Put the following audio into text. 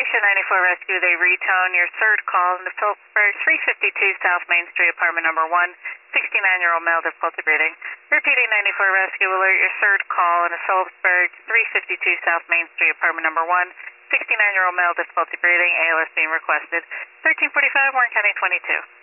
Station 94 Rescue, they retone your third call in the Phillipsburg 352 South Main Street, apartment number 1, 69-year-old male, difficulty breathing. Repeating 94 Rescue, alert your third call in the Phillipsburg 352 South Main Street, apartment number 1, 69-year-old male, difficulty breathing, ALS being requested. 1345, Warren County 22.